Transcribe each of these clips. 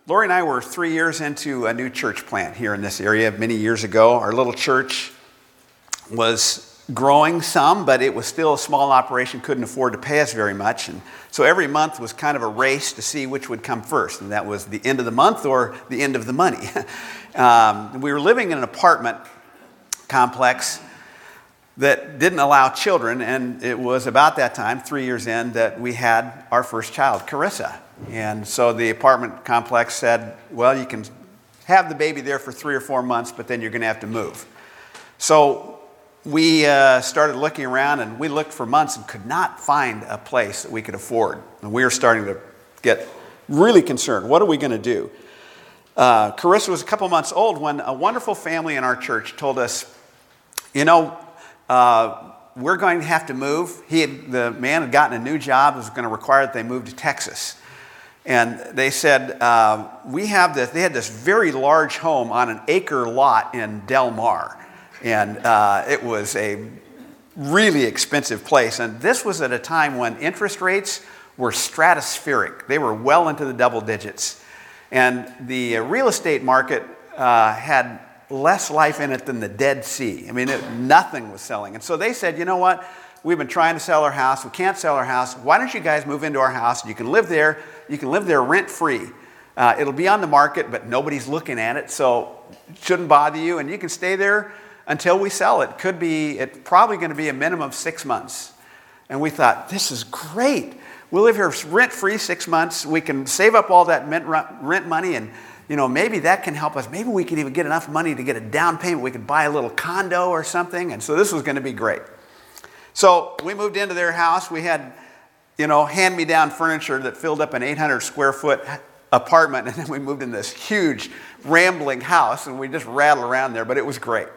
Lori and I were 3 years into a new church plant here in this area many years ago. Our little church was growing some, but it was still a small operation, couldn't afford to pay us very much. And so every month was kind of a race to see which would come first, and that was the end of the month or the end of the money. We were living in an apartment complex that didn't allow children, and it was about that time, 3 years in, that we had our first child, Carissa. And so the apartment complex said, well, you can have the baby there for 3 or 4 months, but then you're going to have to move. So we started looking around, and we looked for months and could not find a place that we could afford. And we were starting to get really concerned. What are we going to do? Carissa was a couple months old when a wonderful family in our church told us, we're going to have to move. The man had gotten a new job. It was going to require that they move to Texas. And they said, they had this very large home on an acre lot in Del Mar. And it was a really expensive place. And this was at a time when interest rates were stratospheric. They were well into the double digits. And the real estate market had less life in it than the Dead Sea. I mean, nothing was selling. And so they said, you know what? We've been trying to sell our house. We can't sell our house. Why don't you guys move into our house? You can live there. You can live there rent-free. It'll be on the market, but nobody's looking at it, so it shouldn't bother you. And you can stay there until we sell it. It's probably going to be a minimum of 6 months. And we thought, this is great. We'll live here rent-free 6 months. We can save up all that rent money, and maybe that can help us. Maybe we can even get enough money to get a down payment. We could buy a little condo or something. And so this was going to be great. So we moved into their house. We had, hand-me-down furniture that filled up an 800 square foot apartment. And then we moved in this huge, rambling house, and we just rattled around there, but it was great.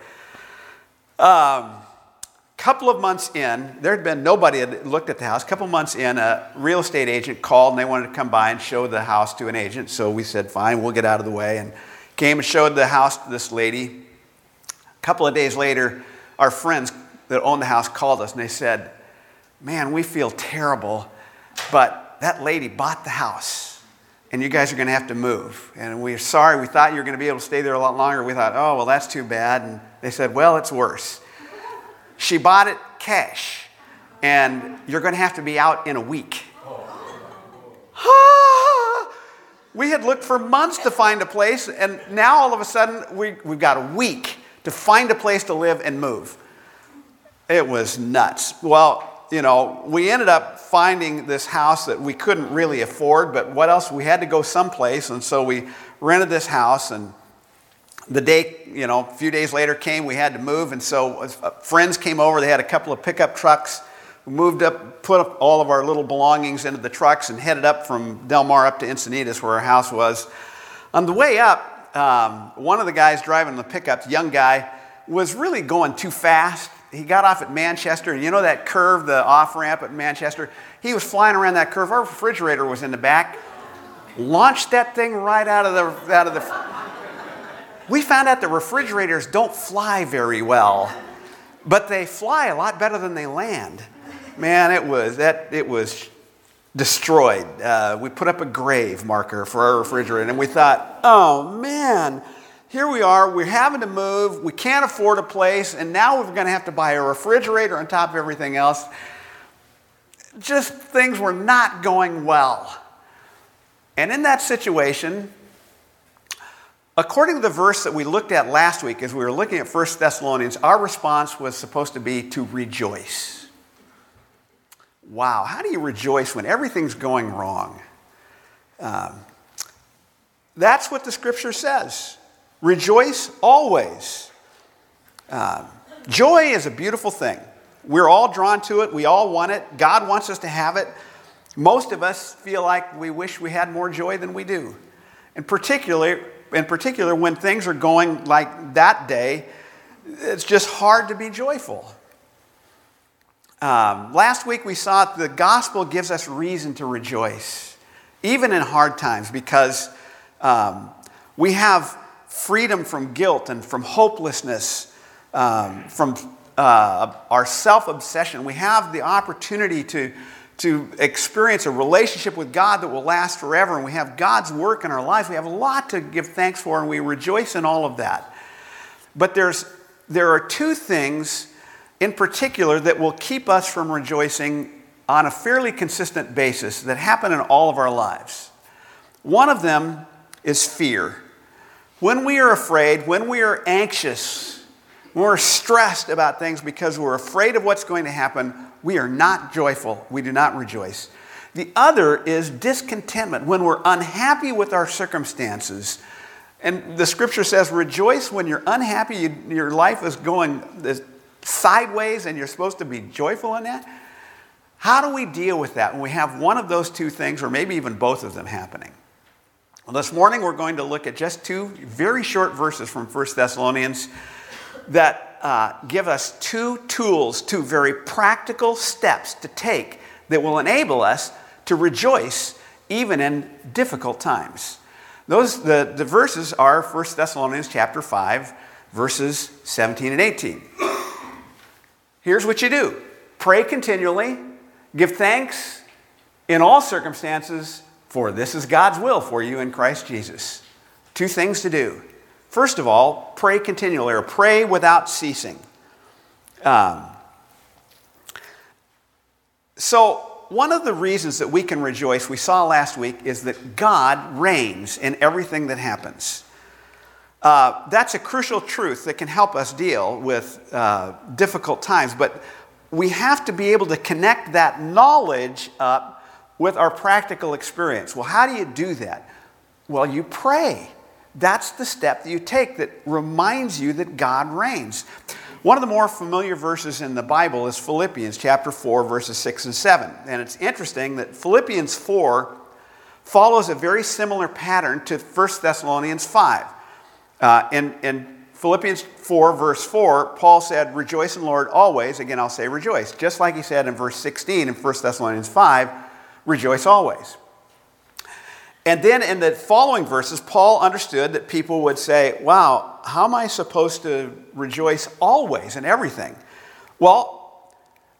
Couple of months in, there had been nobody had looked at the house. A couple of months in, a real estate agent called, and they wanted to come by and show the house to an agent. So we said, fine, we'll get out of the way, and came and showed the house to this lady. A couple of days later, our friends that owned the house called us, and they said, man, we feel terrible, but that lady bought the house, and you guys are going to have to move. And we're sorry. We thought you were going to be able to stay there a lot longer. We thought, oh, well, that's too bad. And they said, well, it's worse. She bought it cash, and you're going to have to be out in a week. We had looked for months to find a place, and now all of a sudden we've got a week to find a place to live and move. It was nuts. Well, we ended up finding this house that we couldn't really afford, but what else? We had to go someplace, and so we rented this house, and the day, a few days later came, we had to move, and so friends came over. They had a couple of pickup trucks. We moved up, put up all of our little belongings into the trucks, and headed up from Del Mar up to Encinitas, where our house was. On the way up, one of the guys driving the pickup, young guy, was really going too fast. He got off at Manchester, and that curve, the off-ramp at Manchester? He was flying around that curve. Our refrigerator was in the back. Launched that thing right out of the... We found out the refrigerators don't fly very well, but they fly a lot better than they land. Man, it was destroyed. We put up a grave marker for our refrigerator, and we thought, oh man, here we are. We're having to move. We can't afford a place, and now we're going to have to buy a refrigerator on top of everything else. Just things were not going well. And in that situation, according to the verse that we looked at last week as we were looking at 1 Thessalonians, our response was supposed to be to rejoice. Wow, how do you rejoice when everything's going wrong? That's what the scripture says. Rejoice always. Joy is a beautiful thing. We're all drawn to it. We all want it. God wants us to have it. Most of us feel like we wish we had more joy than we do. In particular, when things are going like that day, it's just hard to be joyful. Last week we saw the gospel gives us reason to rejoice, even in hard times, because we have freedom from guilt and from hopelessness, from our self-obsession. We have the opportunity to to experience a relationship with God that will last forever, and we have God's work in our lives. We have a lot to give thanks for, and we rejoice in all of that. But there are two things in particular that will keep us from rejoicing on a fairly consistent basis that happen in all of our lives. One of them is fear. When we are afraid, when we are anxious, when we're stressed about things because we're afraid of what's going to happen, we are not joyful. We do not rejoice. The other is discontentment. When we're unhappy with our circumstances, and the scripture says, rejoice when you're unhappy, your life is going sideways and you're supposed to be joyful in that. How do we deal with that when we have one of those two things, or maybe even both of them happening? Well, this morning we're going to look at just two very short verses from 1 Thessalonians that give us two tools, two very practical steps to take that will enable us to rejoice even in difficult times. The verses are 1 Thessalonians chapter 5, verses 17 and 18. Here's what you do. Pray continually, give thanks in all circumstances, for this is God's will for you in Christ Jesus. Two things to do. First of all, pray continually, or pray without ceasing. So one of the reasons that we can rejoice, we saw last week, is that God reigns in everything that happens. That's a crucial truth that can help us deal with difficult times, but we have to be able to connect that knowledge up with our practical experience. Well, how do you do that? Well, you pray. That's the step that you take that reminds you that God reigns. One of the more familiar verses in the Bible is Philippians chapter 4, verses 6 and 7. And it's interesting that Philippians 4 follows a very similar pattern to 1 Thessalonians 5. In Philippians 4, verse 4, Paul said, rejoice in the Lord always. Again, I'll say rejoice. Just like he said in verse 16 in 1 Thessalonians 5, rejoice always. And then in the following verses, Paul understood that people would say, wow, how am I supposed to rejoice always in everything? Well,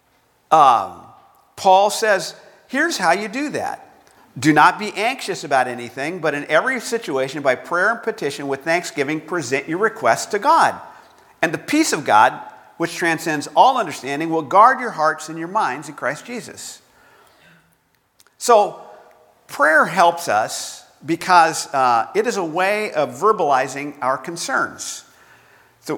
Paul says, here's how you do that. Do not be anxious about anything, but in every situation, by prayer and petition with thanksgiving, present your requests to God. And the peace of God, which transcends all understanding, will guard your hearts and your minds in Christ Jesus. So, prayer helps us because it is a way of verbalizing our concerns. So,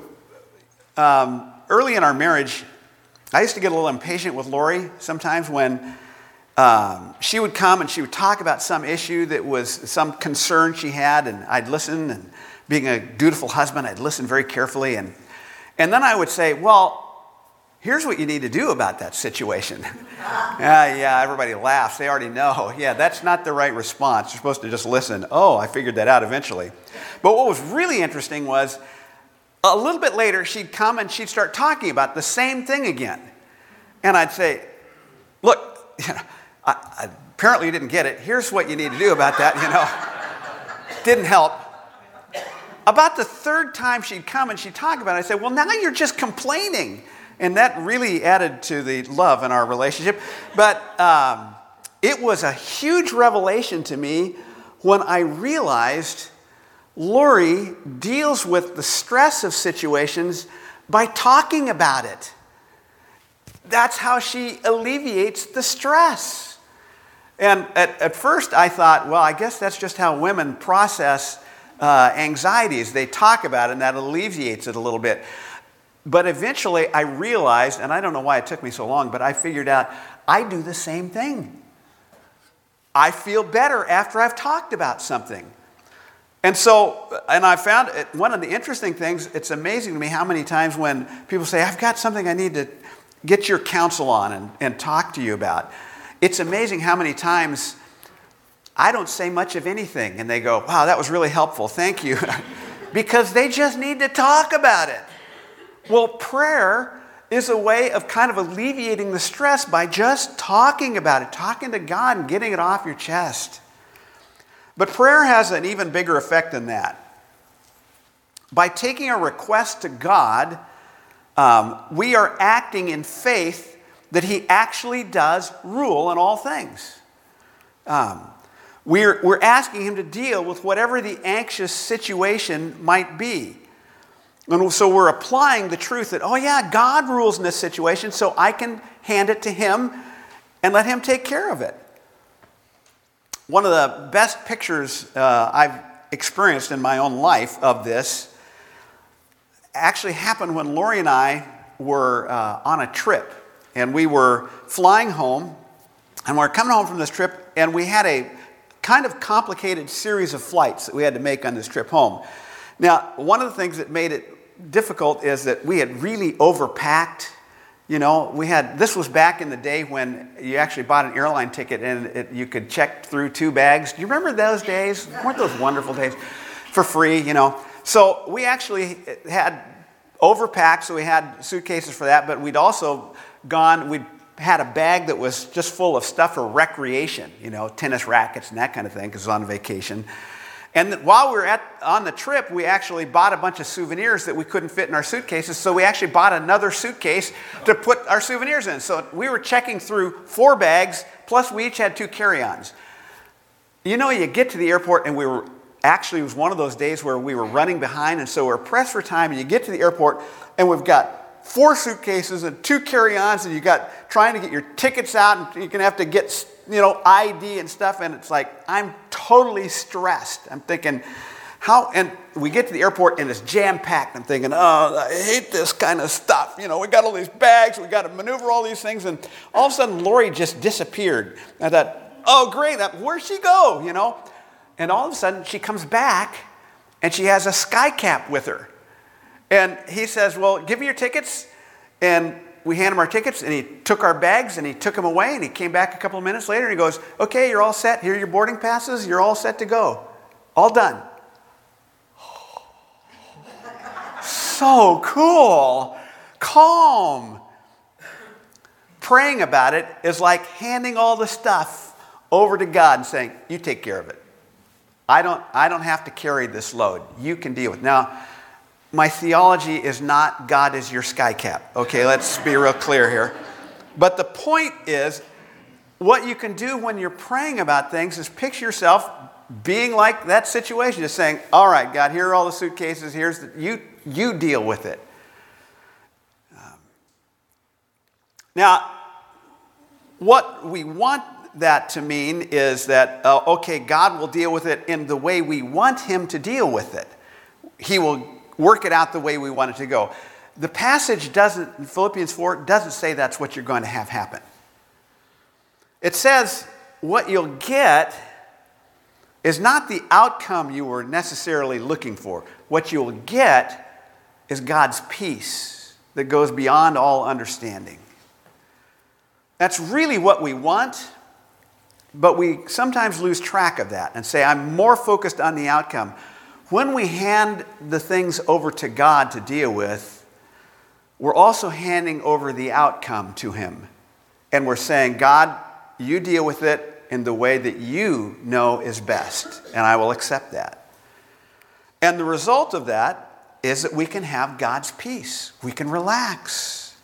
early in our marriage, I used to get a little impatient with Lori sometimes when she would come and she would talk about some issue that was some concern she had, and I'd listen, and being a dutiful husband, I'd listen very carefully, and then I would say, well, here's what you need to do about that situation. Yeah, everybody laughs. They already know. Yeah, that's not the right response. You're supposed to just listen. Oh, I figured that out eventually. But what was really interesting was a little bit later, she'd come and she'd start talking about the same thing again. And I'd say, look, apparently you didn't get it. Here's what you need to do about that, Didn't help. About the third time she'd come and she'd talk about it, I said, well, now you're just complaining. And that really added to the love in our relationship. But it was a huge revelation to me when I realized Lori deals with the stress of situations by talking about it. That's how she alleviates the stress. And at first I thought, well, I guess that's just how women process anxieties. They talk about it and that alleviates it a little bit. But eventually I realized, and I don't know why it took me so long, but I figured out I do the same thing. I feel better after I've talked about something. And I found one of the interesting things, it's amazing to me how many times when people say, I've got something I need to get your counsel on and talk to you about. It's amazing how many times I don't say much of anything and they go, wow, that was really helpful, thank you. Because they just need to talk about it. Well, prayer is a way of kind of alleviating the stress by just talking about it, talking to God and getting it off your chest. But prayer has an even bigger effect than that. By taking a request to God, we are acting in faith that he actually does rule in all things. We're asking him to deal with whatever the anxious situation might be. And so we're applying the truth that, oh yeah, God rules in this situation, so I can hand it to him and let him take care of it. One of the best pictures I've experienced in my own life of this actually happened when Lori and I were on a trip. And we were flying home, and we were coming home from this trip, and we had a kind of complicated series of flights that we had to make on this trip home. Now, one of the things that made it difficult is that we had really overpacked. You know, this was back in the day when you actually bought an airline ticket and you could check through 2 bags. Do you remember those days? Weren't those wonderful days? For free, you know. So we actually had overpacked, so we had suitcases for that, but we'd had a bag that was just full of stuff for recreation, you know, tennis rackets and that kind of thing, because it was on vacation. And while we were on the trip, we actually bought a bunch of souvenirs that we couldn't fit in our suitcases, so we actually bought another suitcase to put our souvenirs in. So we were checking through 4 bags, plus we each had 2 carry-ons. You know, you get to the airport, and it was one of those days where we were running behind, and so we're pressed for time, and you get to the airport, and we've got 4 suitcases and 2 carry-ons, and you got trying to get your tickets out, and you're going to have to get, you know, ID and stuff, and it's like, I'm totally stressed. I'm thinking, and we get to the airport, and it's jam-packed. I'm thinking, oh, I hate this kind of stuff. You know, we got all these bags, we got to maneuver all these things, and all of a sudden, Lori just disappeared. I thought, oh, great, where'd she go, you know? And all of a sudden, she comes back, and she has a sky cap with her. And he says, well, give me your tickets. And we hand him our tickets, and he took our bags, and he took them away, and he came back a couple of minutes later, and he goes, okay, you're all set. Here are your boarding passes. You're all set to go. All done. So cool. Calm. Praying about it is like handing all the stuff over to God and saying, you take care of it. I don't have to carry this load. You can deal with it. Now, my theology is not God is your sky cap. Okay, let's be real clear here. But the point is, what you can do when you're praying about things is picture yourself being like that situation, just saying, all right, God, here are all the suitcases, you deal with it. Now, what we want that to mean is that, okay, God will deal with it in the way we want him to deal with it. He will work it out the way we want it to go. The passage in Philippians 4, doesn't say that's what you're going to have happen. It says what you'll get is not the outcome you were necessarily looking for. What you'll get is God's peace that goes beyond all understanding. That's really what we want, but we sometimes lose track of that and say, I'm more focused on the outcome. When we hand the things over to God to deal with, we're also handing over the outcome to him. And we're saying, God, you deal with it in the way that you know is best, and I will accept that. And the result of that is that we can have God's peace. We can relax.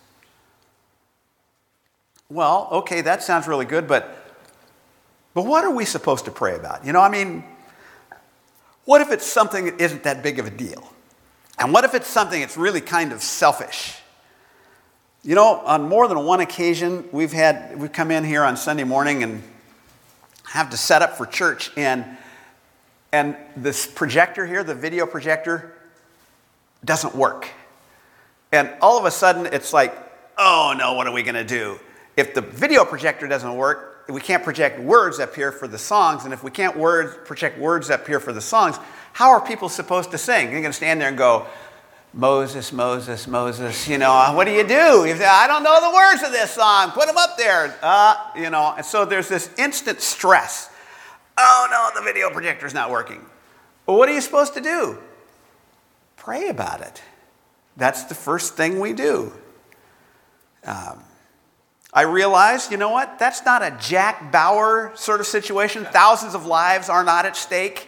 Well, okay, that sounds really good, but what are we supposed to pray about? You know, I mean, what if it's something that isn't that big of a deal? And what if it's something that's really kind of selfish? You know, on more than one occasion, we've come in here on Sunday morning and have to set up for church, and this projector here, the video projector, doesn't work. And all of a sudden, it's like, oh no, what are we going to do? If the video projector doesn't work, we can't project words up here for the songs, and if we can't project words up here for the songs, how are people supposed to sing? You're going to stand there and go, Moses, Moses, Moses, you know, what do? You say, I don't know the words of this song. Put them up there. You know, and so there's this instant stress. Oh no, the video projector's not working. Well, what are you supposed to do? Pray about it. That's the first thing we do. I realized, you know what? That's not a Jack Bauer sort of situation. Thousands of lives are not at stake.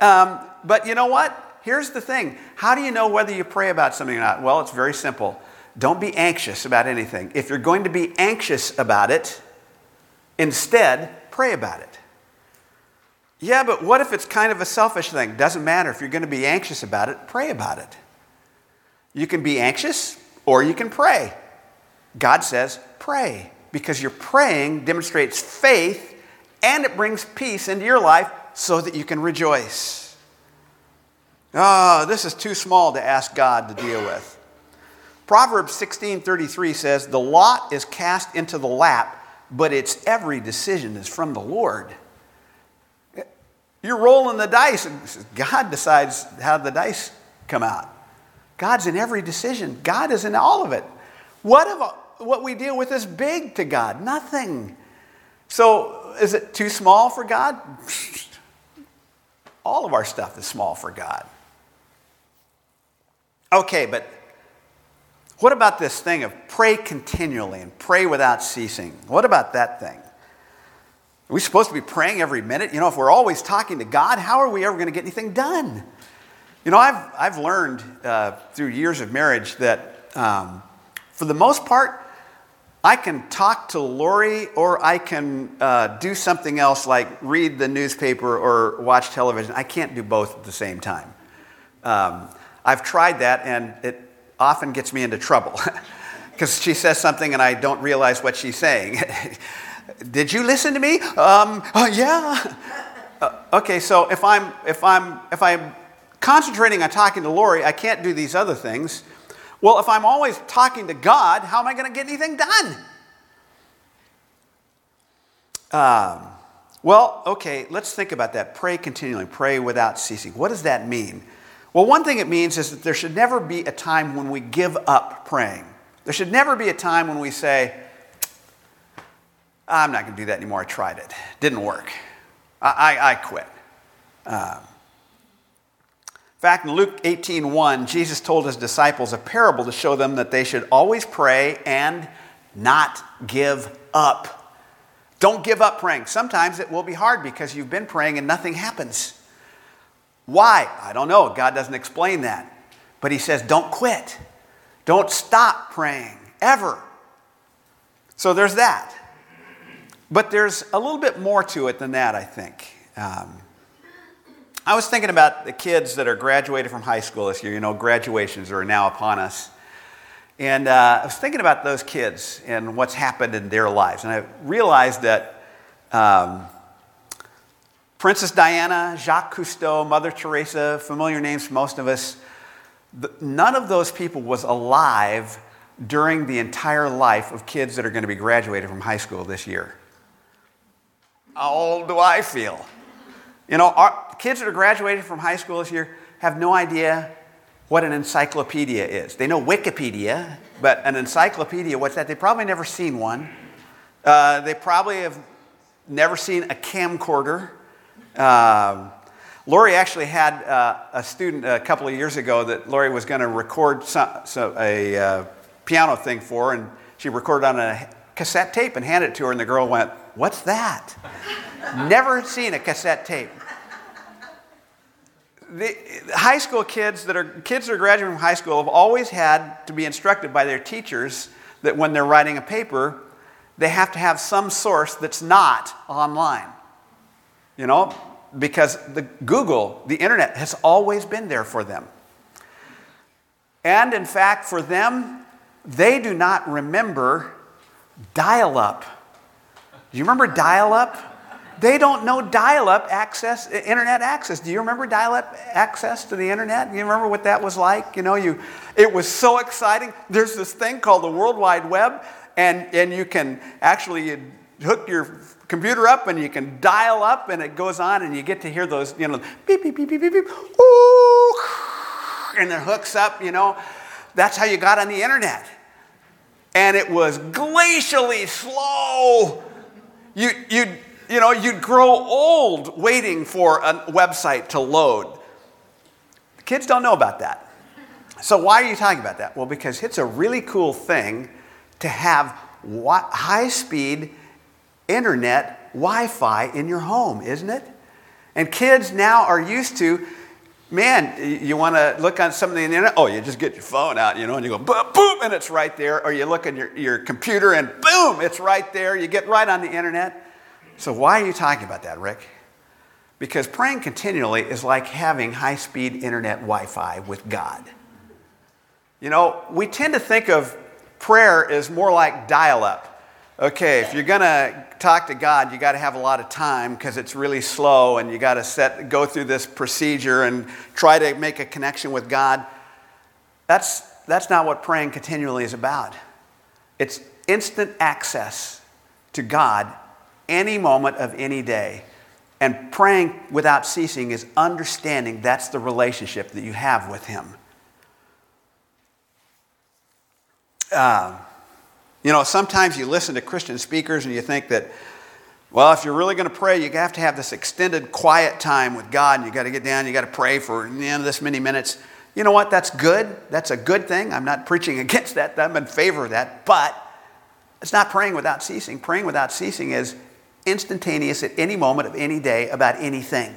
But you know what? Here's the thing. How do you know whether you pray about something or not? Well, it's very simple. Don't be anxious about anything. If you're going to be anxious about it, instead, pray about it. Yeah, but what if it's kind of a selfish thing? Doesn't matter. If you're going to be anxious about it, pray about it. You can be anxious or you can pray. God says, pray, because your praying demonstrates faith and it brings peace into your life so that you can rejoice. Oh, this is too small to ask God to deal with. Proverbs 16:33 says, the lot is cast into the lap, but its every decision is from the Lord. You're rolling the dice, and God decides how the dice come out. God's in every decision. God is in all of it. What we deal with is big to God? Nothing. So is it too small for God? All of our stuff is small for God. Okay, but what about this thing of pray continually and pray without ceasing? What about that thing? Are we supposed to be praying every minute? If we're always talking to God, how are we ever going to get anything done? I've learned through years of marriage that for the most part, I can talk to Lori or I can do something else like read the newspaper or watch television. I can't do both at the same time. I've tried that and it often gets me into trouble because she says something and I don't realize what she's saying. Did you listen to me? Yeah. Okay, so if I'm concentrating on talking to Lori, I can't do these other things. Well, if I'm always talking to God, how am I going to get anything done? Well, okay, let's think about that. Pray continually, pray without ceasing. What does that mean? Well, one thing it means is that there should never be a time when we give up praying. There should never be a time when we say, I'm not going to do that anymore. I tried it. Didn't work. I quit. In fact, in Luke 18:1, Jesus told his disciples a parable to show them that they should always pray and not give up. Don't give up praying. Sometimes it will be hard because you've been praying and nothing happens. Why? I don't know. God doesn't explain that. But he says, don't quit. Don't stop praying, ever. So there's that. But there's a little bit more to it than that, I think. I was thinking about the kids that are graduated from high school this year. Graduations are now upon us. And I was thinking about those kids and what's happened in their lives. And I realized that Princess Diana, Jacques Cousteau, Mother Teresa, familiar names for most of us, none of those people was alive during the entire life of kids that are going to be graduated from high school this year. How old do I feel? Our kids that are graduating from high school this year have no idea what an encyclopedia is. They know Wikipedia, but an encyclopedia, what's that? They've probably never seen one. They probably have never seen a camcorder. Lori actually had a student a couple of years ago that Lori was going to record a piano thing for, and she recorded on a cassette tape and handed it to her, and the girl went, "What's that?" Never seen a cassette tape. The high school kids that are graduating from high school have always had to be instructed by their teachers that when they're writing a paper, they have to have some source that's not online. Because Google, the internet, has always been there for them. And in fact, for them, they do not remember dial-up. Do you remember dial-up? They don't know dial-up access, internet access. Do you remember dial-up access to the internet? Do you remember what that was like? It was so exciting. There's this thing called the World Wide Web, and you can actually hook your computer up and you can dial up and it goes on and you get to hear those, beep, beep, beep, beep, beep, beep, ooh, and it hooks up, That's how you got on the internet. And it was glacially slow. You'd grow old waiting for a website to load. The kids don't know about that. So why are you talking about that? Well, because it's a really cool thing to have high-speed internet Wi-Fi in your home, isn't it? And kids now are used to Man, you want to look on something on the internet? Oh, you just get your phone out, and you go boom, boom, and it's right there. Or you look at your computer and boom, it's right there. You get right on the internet. So why are you talking about that, Rick? Because praying continually is like having high-speed internet Wi-Fi with God. We tend to think of prayer as more like dial-up. Okay, if you're going to talk to God, you got to have a lot of time because it's really slow, and you got to go through this procedure and try to make a connection with God. That's not what praying continually is about. It's instant access to God any moment of any day. And praying without ceasing is understanding that's the relationship that you have with Him. Sometimes you listen to Christian speakers and you think that, well, if you're really going to pray, you have to have this extended quiet time with God, and you got to get down, you got to pray for this many minutes. You know what? That's good. That's a good thing. I'm not preaching against that. I'm in favor of that. But it's not praying without ceasing. Praying without ceasing is instantaneous at any moment of any day about anything.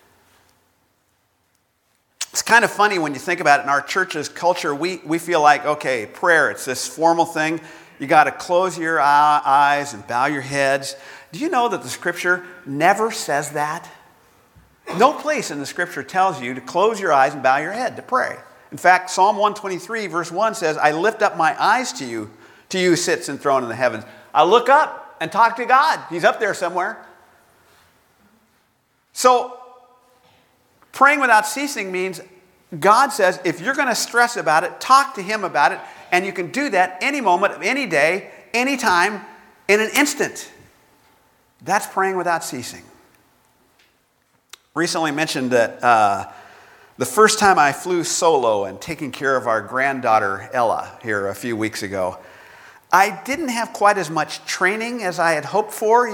It's kind of funny when you think about it. In our church's culture, we feel like, okay, prayer, it's this formal thing. You got to close your eyes and bow your heads. Do you know that the Scripture never says that? No place in the Scripture tells you to close your eyes and bow your head to pray. In fact, Psalm 123, verse 1 says, I lift up my eyes to you who sits enthroned in the heavens. I look up and talk to God. He's up there somewhere. So, praying without ceasing means God says, if you're going to stress about it, talk to Him about it, and you can do that any moment of any day, any time, in an instant. That's praying without ceasing. Recently mentioned that the first time I flew solo and taking care of our granddaughter Ella here a few weeks ago, I didn't have quite as much training as I had hoped for.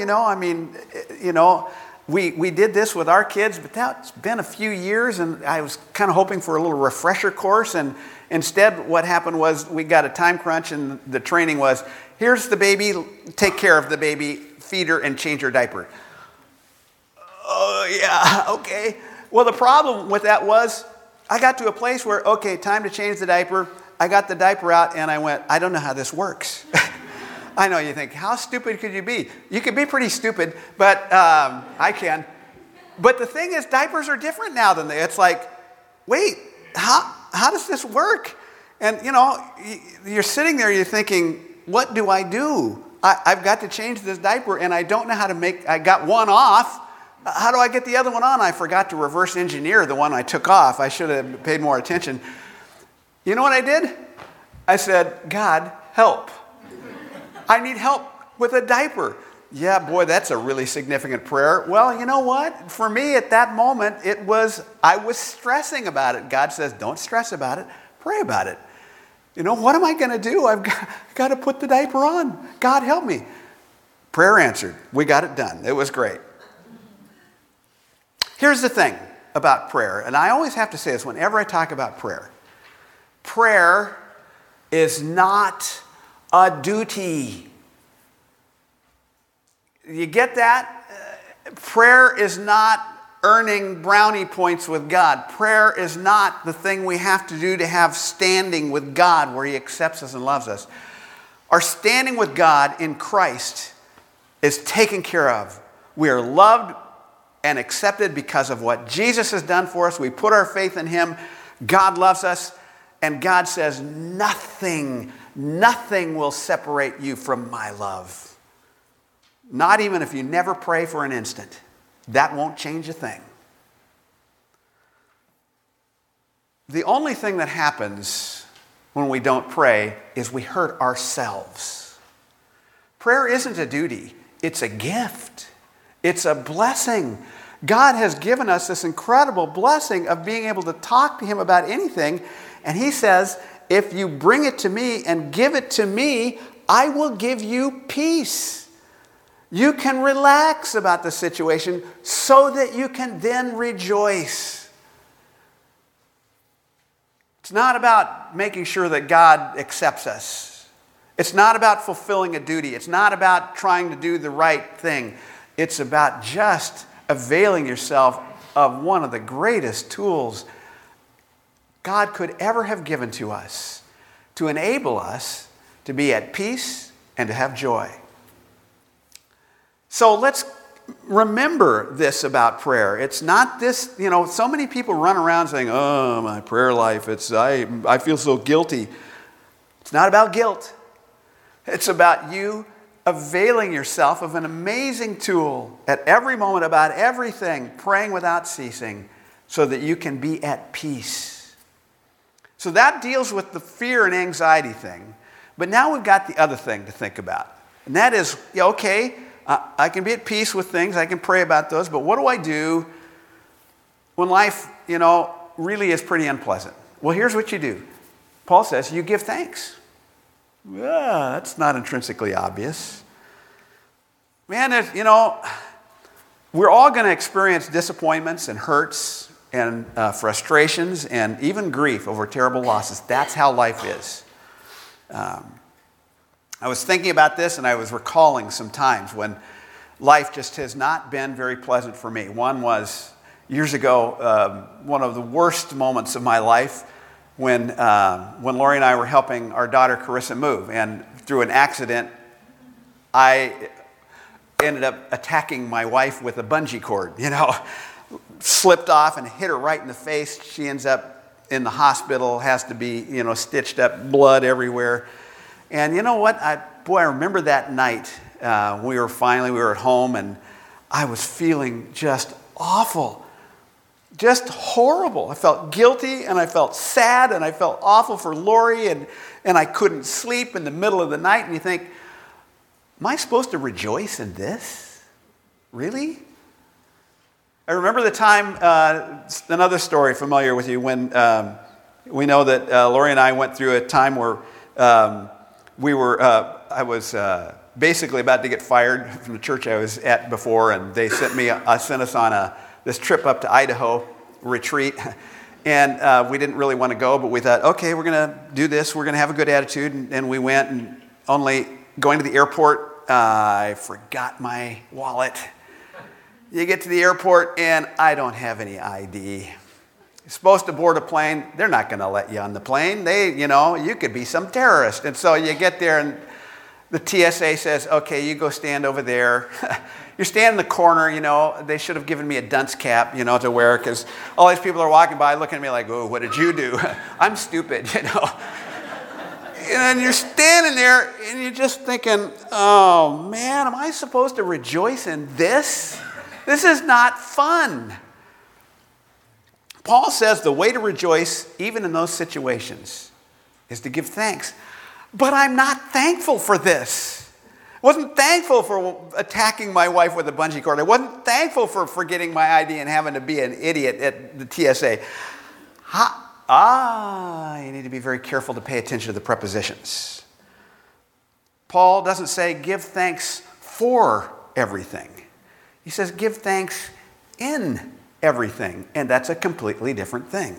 We did this with our kids, but that's been a few years, and I was kind of hoping for a little refresher course. And instead, what happened was we got a time crunch, and the training was, here's the baby, take care of the baby, feed her, and change her diaper. Oh, yeah, okay. Well, the problem with that was I got to a place where, okay, time to change the diaper. I got the diaper out, and I went, I don't know how this works. I know you think, how stupid could you be? You could be pretty stupid, but I can. But the thing is, diapers are different now than it's like, wait, how does this work? And, you're sitting there, you're thinking, what do I do? I've got to change this diaper, and I don't know how to I got one off. How do I get the other one on? I forgot to reverse engineer the one I took off. I should have paid more attention. You know what I did? I said, God, help. I need help with a diaper. Yeah, boy, that's a really significant prayer. Well, you know what? For me at that moment, I was stressing about it. God says, don't stress about it. Pray about it. What am I going to do? I've got to put the diaper on. God, help me. Prayer answered. We got it done. It was great. Here's the thing about prayer, and I always have to say this whenever I talk about prayer. Prayer is not a duty. You get that? Prayer is not earning brownie points with God. Prayer is not the thing we have to do to have standing with God where He accepts us and loves us. Our standing with God in Christ is taken care of. We are loved and accepted because of what Jesus has done for us. We put our faith in Him. God loves us. And God says, nothing will separate you from my love. Not even if you never pray for an instant. That won't change a thing. The only thing that happens when we don't pray is we hurt ourselves. Prayer isn't a duty. It's a gift. It's a blessing. God has given us this incredible blessing of being able to talk to Him about anything. And He says, if you bring it to me and give it to me, I will give you peace. You can relax about the situation so that you can then rejoice. It's not about making sure that God accepts us. It's not about fulfilling a duty. It's not about trying to do the right thing. It's about just availing yourself of one of the greatest tools God could ever have given to us to enable us to be at peace and to have joy. So let's remember this about prayer. It's not this, so many people run around saying, oh, my prayer life, I feel so guilty. It's not about guilt. It's about you availing yourself of an amazing tool at every moment about everything, praying without ceasing, so that you can be at peace. So that deals with the fear and anxiety thing. But now we've got the other thing to think about. And that is, I can be at peace with things. I can pray about those. But what do I do when life, really is pretty unpleasant? Well, here's what you do. Paul says you give thanks. Yeah, that's not intrinsically obvious. Man, we're all going to experience disappointments and hurts and frustrations and even grief over terrible losses. That's how life is. I was thinking about this and I was recalling some times when life just has not been very pleasant for me. One was years ago, one of the worst moments of my life when Lori and I were helping our daughter Carissa move. And through an accident, I ended up attacking my wife with a bungee cord, slipped off and hit her right in the face. She ends up in the hospital, has to be, stitched up, blood everywhere. And you know what? I remember that night. We were at home and I was feeling just awful. Just horrible. I felt guilty and I felt sad and I felt awful for Lori and I couldn't sleep in the middle of the night. And you think, am I supposed to rejoice in this? Really? I remember the time, another story familiar with you, when we know that Lori and I went through a time where I was basically about to get fired from the church I was at before, and they sent us on this trip up to Idaho, retreat, and we didn't really want to go, but we thought, okay, we're going to do this, we're going to have a good attitude, and we went, and only going to the airport, I forgot my wallet. You get to the airport, and I don't have any ID. You're supposed to board a plane. They're not going to let you on the plane. You could be some terrorist. And so you get there, and the TSA says, okay, you go stand over there. You're standing in the corner, They should have given me a dunce cap, to wear, because all these people are walking by looking at me like, oh, what did you do? I'm stupid, And you're standing there, and you're just thinking, oh, man, am I supposed to rejoice in this? This is not fun. Paul says the way to rejoice, even in those situations, is to give thanks. But I'm not thankful for this. I wasn't thankful for attacking my wife with a bungee cord. I wasn't thankful for forgetting my ID and having to be an idiot at the TSA. You need to be very careful to pay attention to the prepositions. Paul doesn't say give thanks for everything. He says give thanks in everything, and that's a completely different thing.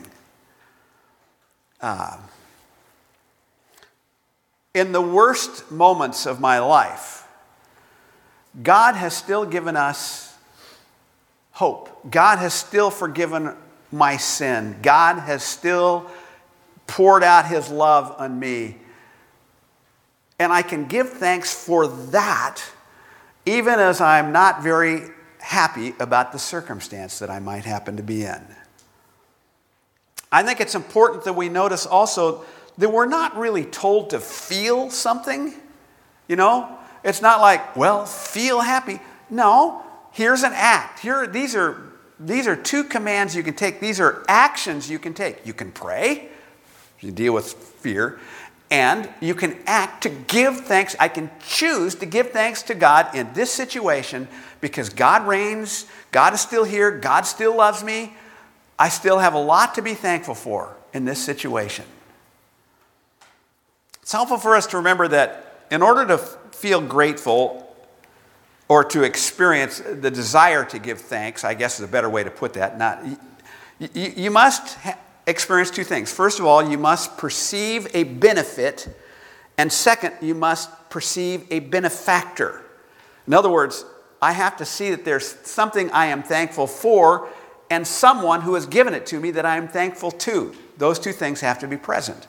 In the worst moments of my life, God has still given us hope. God has still forgiven my sin. God has still poured out His love on me. And I can give thanks for that, even as I'm not very happy about the circumstance that I might happen to be in. I think it's important that we notice also that we're not really told to feel something. It's not like, well, feel happy. No, here's an act. These are two commands you can take. These are actions you can take. You can pray, you deal with fear, and you can act to give thanks. I can choose to give thanks to God in this situation because God reigns, God is still here, God still loves me. I still have a lot to be thankful for in this situation. It's helpful for us to remember that in order to feel grateful or to experience the desire to give thanks, I guess is a better way to put that. You must experience two things. First of all, you must perceive a benefit, and second, you must perceive a benefactor. In other words, I have to see that there's something I am thankful for, and someone who has given it to me that I am thankful to. Those two things have to be present.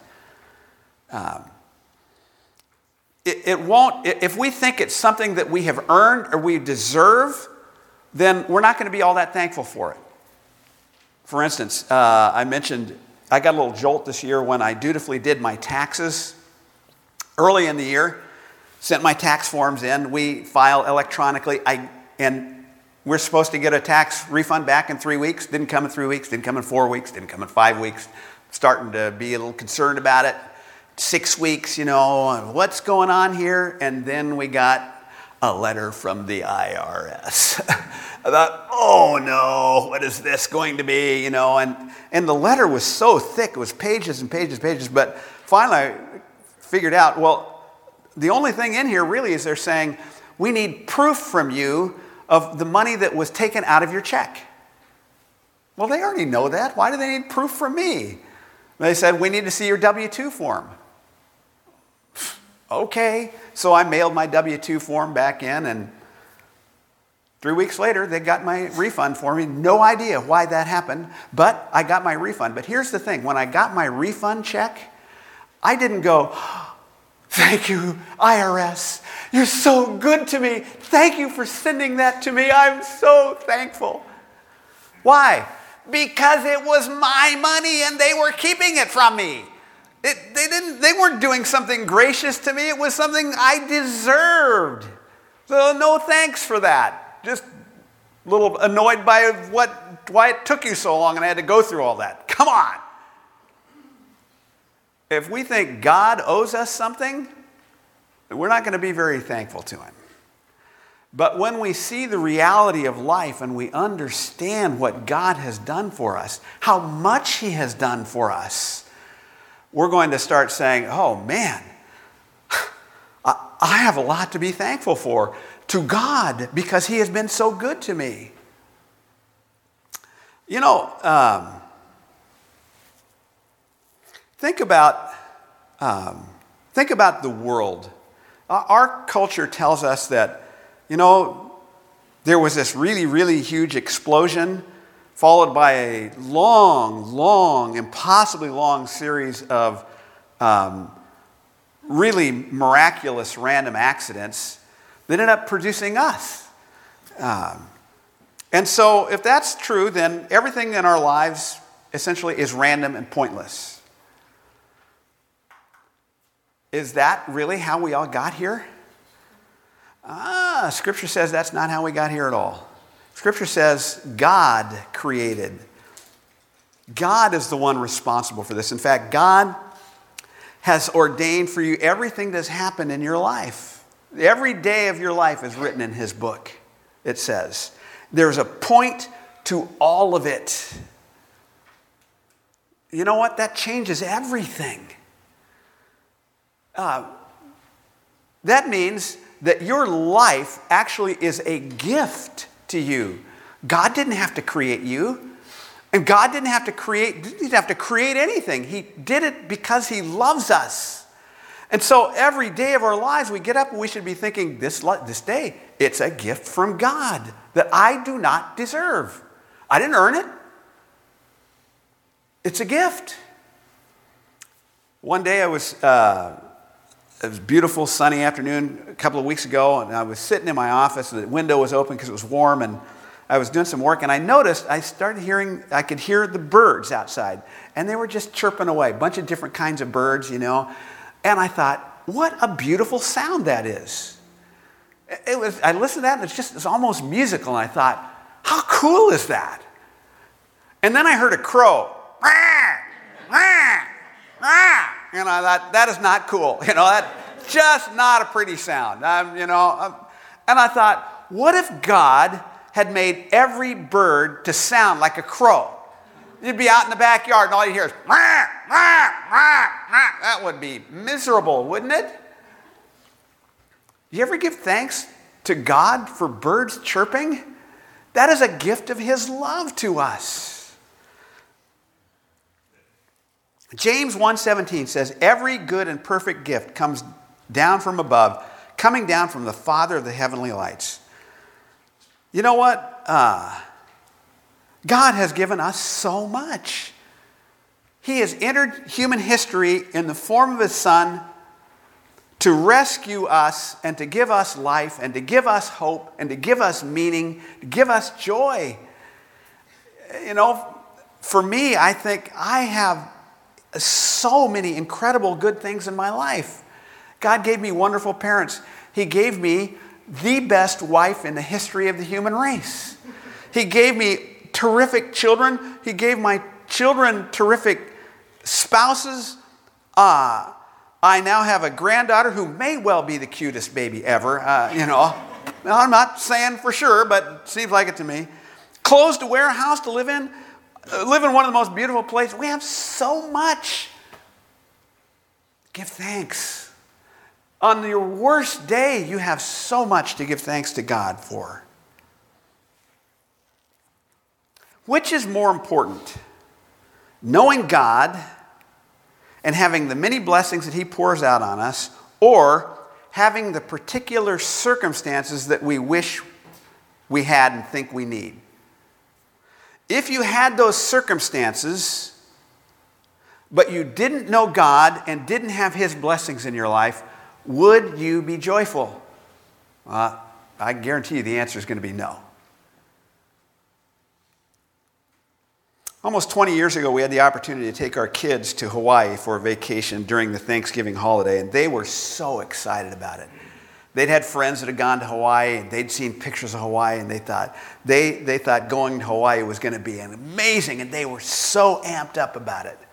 It won't, if we think it's something that we have earned or we deserve, then we're not going to be all that thankful for it. For instance, I mentioned I got a little jolt this year when I dutifully did my taxes early in the year, sent my tax forms in. We file electronically, and we're supposed to get a tax refund back in 3 weeks. Didn't come in 3 weeks, didn't come in 4 weeks, didn't come in 5 weeks. Starting to be a little concerned about it. 6 weeks, what's going on here? And then we got a letter from the IRS. I thought, oh no, what is this going to be? And the letter was so thick, it was pages and pages and pages. But finally I figured out, well, the only thing in here really is they're saying, we need proof from you of the money that was taken out of your check. Well, they already know that. Why do they need proof from me? They said, we need to see your W-2 form. Okay, so I mailed my W-2 form back in, and 3 weeks later, they got my refund for me. No idea why that happened, but I got my refund. But here's the thing. When I got my refund check, I didn't go, thank you, IRS. You're so good to me. Thank you for sending that to me. I'm so thankful. Why? Because it was my money and they were keeping it from me. They weren't doing something gracious to me. It was something I deserved. So no thanks for that. Just a little annoyed by why it took you so long and I had to go through all that. Come on. If we think God owes us something, we're not going to be very thankful to him. But when we see the reality of life and we understand what God has done for us, how much he has done for us, we're going to start saying, oh man, I have a lot to be thankful for to God because he has been so good to me. Think about the world. Our culture tells us that, there was this really, really huge explosion followed by a long, impossibly long series of really miraculous random accidents that end up producing us. And so if that's true, then everything in our lives essentially is random and pointless. Is that really how we all got here? Scripture says that's not how we got here at all. Scripture says God created. God is the one responsible for this. In fact, God has ordained for you everything that's happened in your life. Every day of your life is written in his book, it says. There's a point to all of it. You know what? That changes everything. That means that your life actually is a gift to you. God didn't have to create you. And God didn't have to create anything. He did it because he loves us. And so every day of our lives we get up and we should be thinking, this day, it's a gift from God that I do not deserve. I didn't earn it. It's a gift. One day it was a beautiful sunny afternoon a couple of weeks ago, and I was sitting in my office, and the window was open because it was warm, and I was doing some work, and I noticed I could hear the birds outside, and they were just chirping away, a bunch of different kinds of birds, and I thought, what a beautiful sound that is. I listened to that, and it's almost musical, and I thought, how cool is that? And then I heard a crow. And I thought, that is not cool. That's just not a pretty sound. And I thought, what if God had made every bird to sound like a crow? You'd be out in the backyard and all you hear is, that would be miserable, wouldn't it? Do you ever give thanks to God for birds chirping? That is a gift of his love to us. James 1:17 says, every good and perfect gift comes down from above, coming down from the Father of the heavenly lights. You know what? God has given us so much. He has entered human history in the form of his Son to rescue us and to give us life and to give us hope and to give us meaning, to give us joy. You know, for me, I think I have so many incredible good things in my life. God gave me wonderful parents. He gave me the best wife in the history of the human race. He gave me terrific children. He gave my children terrific spouses. I now have a granddaughter who may well be the cutest baby ever. I'm not saying for sure, but it seems like it to me. Clothes to wear, a house to live in one of the most beautiful places. We have so much. Give thanks. On your worst day, you have so much to give thanks to God for. Which is more important? Knowing God and having the many blessings that he pours out on us, or having the particular circumstances that we wish we had and think we need? If you had those circumstances, but you didn't know God and didn't have his blessings in your life, would you be joyful? I guarantee you the answer is going to be no. Almost 20 years ago, we had the opportunity to take our kids to Hawaii for a vacation during the Thanksgiving holiday, and they were so excited about it. They'd had friends that had gone to Hawaii, and they'd seen pictures of Hawaii, and they thought going to Hawaii was going to be amazing, and they were so amped up about it.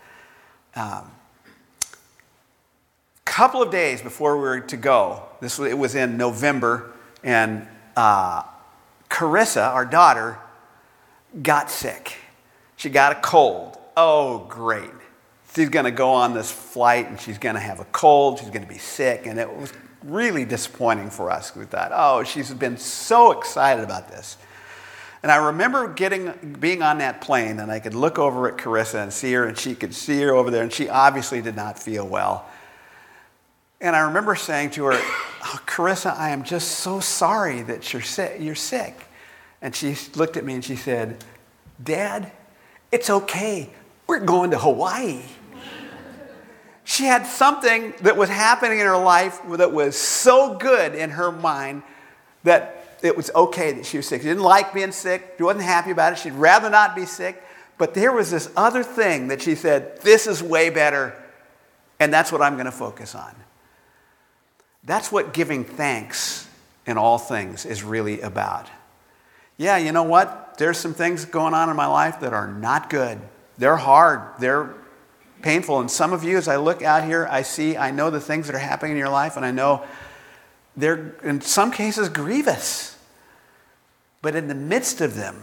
Couple of days before we were to go, it was in November, and Carissa, our daughter, got sick. She got a cold. Oh, great. She's going to go on this flight, and she's going to have a cold. She's going to be sick, and it was really disappointing for us. We thought, oh, she's been so excited about this. And I remember being on that plane, and I could look over at Carissa and see her, and she could see her over there, and she obviously did not feel well. And I remember saying to her, oh, Carissa, I am just so sorry that you're sick. And she looked at me and she said, Dad, it's okay. We're going to Hawaii. She had something that was happening in her life that was so good in her mind that it was okay that she was sick. She didn't like being sick. She wasn't happy about it. She'd rather not be sick. But there was this other thing that she said, this is way better, and that's what I'm going to focus on. That's what giving thanks in all things is really about. Yeah, you know what? There's some things going on in my life that are not good. They're hard. They're painful. And some of you, as I look out here, I know the things that are happening in your life, and I know they're, in some cases, grievous. But in the midst of them,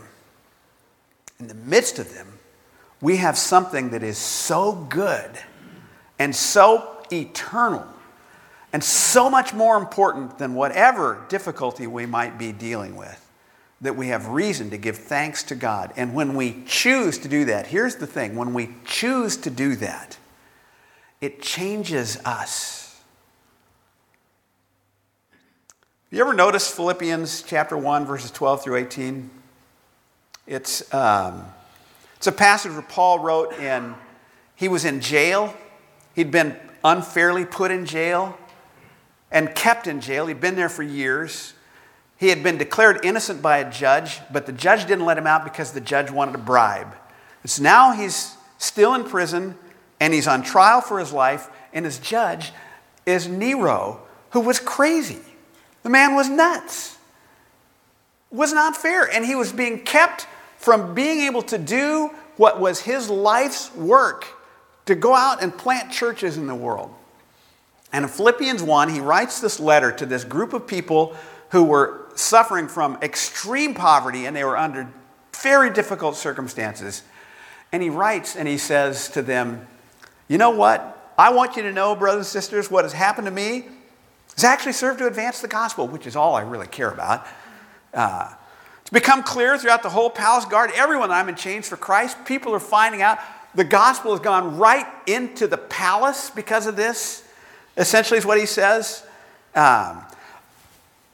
we have something that is so good and so eternal and so much more important than whatever difficulty we might be dealing with, that we have reason to give thanks to God. And when we choose to do that, here's the thing, when we choose to do that, it changes us. You ever notice Philippians chapter 1, verses 12 through 18? It's a passage where Paul wrote he was in jail. He'd been unfairly put in jail and kept in jail. He'd been there for years. He had been declared innocent by a judge, but the judge didn't let him out because the judge wanted a bribe. And so now he's still in prison, and he's on trial for his life, and his judge is Nero, who was crazy. The man was nuts. It was not fair, and he was being kept from being able to do what was his life's work, to go out and plant churches in the world. And in Philippians 1, he writes this letter to this group of people who were suffering from extreme poverty, and they were under very difficult circumstances. And he writes and he says to them, you know what? I want you to know, brothers and sisters, what has happened to me has actually served to advance the gospel, which is all I really care about. It's become clear throughout the whole palace guard, everyone I'm in chains for Christ. People are finding out the gospel has gone right into the palace because of this. Essentially is what he says.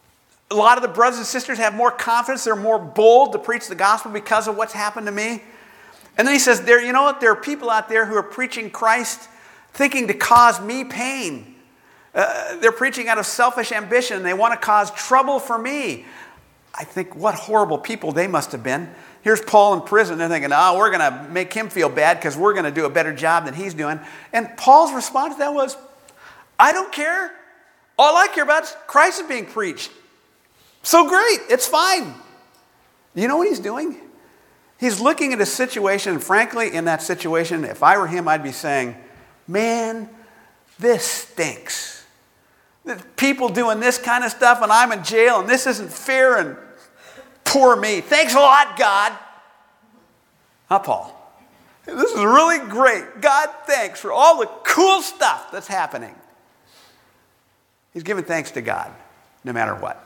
A lot of the brothers and sisters have more confidence. They're more bold to preach the gospel because of what's happened to me. And then he says, you know what? There are people out there who are preaching Christ thinking to cause me pain. They're preaching out of selfish ambition. They want to cause trouble for me. I think what horrible people they must have been. Here's Paul in prison. They're thinking, we're going to make him feel bad because we're going to do a better job than he's doing. And Paul's response to that was, I don't care. All I care about is Christ is being preached. So great. It's fine. You know what he's doing? He's looking at a situation, and frankly, in that situation, if I were him, I'd be saying, man, this stinks. People doing this kind of stuff, and I'm in jail, and this isn't fair, and poor me. Thanks a lot, God. Huh, Paul? This is really great. God, thanks for all the cool stuff that's happening. He's giving thanks to God, no matter what.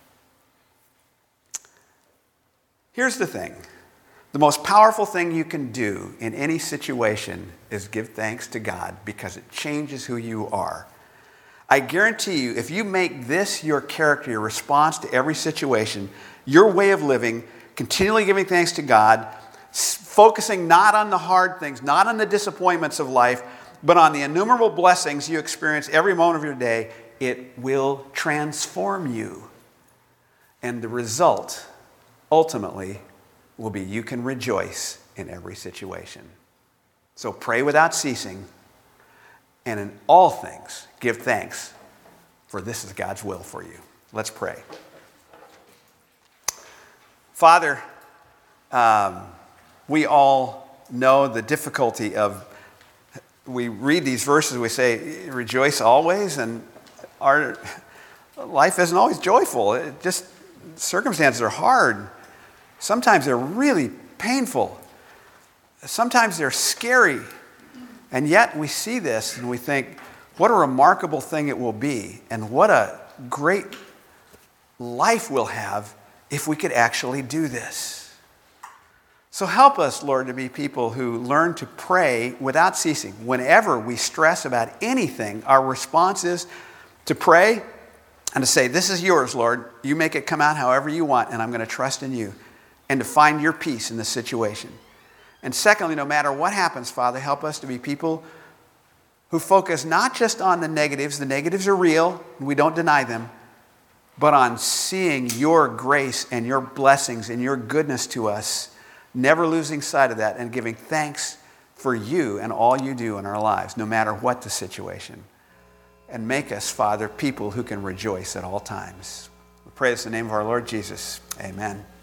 Here's the thing. The most powerful thing you can do in any situation is give thanks to God because it changes who you are. I guarantee you, if you make this your character, your response to every situation, your way of living, continually giving thanks to God, focusing not on the hard things, not on the disappointments of life, but on the innumerable blessings you experience every moment of your day, it will transform you. And the result, ultimately, will be you can rejoice in every situation. So pray without ceasing, and in all things give thanks, for this is God's will for you. Let's pray. Father, we all know the difficulty of, we read these verses, we say, rejoice always, and our life isn't always joyful. Circumstances are hard. Sometimes they're really painful. Sometimes they're scary. And yet we see this and we think, what a remarkable thing it will be, and what a great life we'll have if we could actually do this. So help us, Lord, to be people who learn to pray without ceasing. Whenever we stress about anything, our response is to pray and to say, this is yours, Lord. You make it come out however you want, and I'm going to trust in you. And to find your peace in this situation. And secondly, no matter what happens, Father, help us to be people who focus not just on the negatives are real, and we don't deny them, but on seeing your grace and your blessings and your goodness to us, never losing sight of that and giving thanks for you and all you do in our lives, no matter what the situation. And make us, Father, people who can rejoice at all times. We pray this in the name of our Lord Jesus. Amen.